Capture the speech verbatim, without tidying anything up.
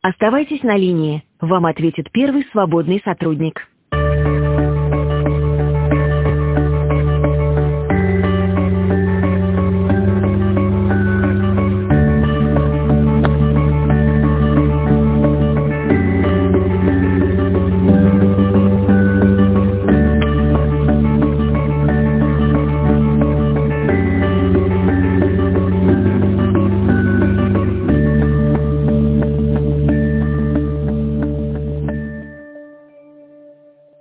Оставайтесь на линии. Вам ответит первый свободный сотрудник.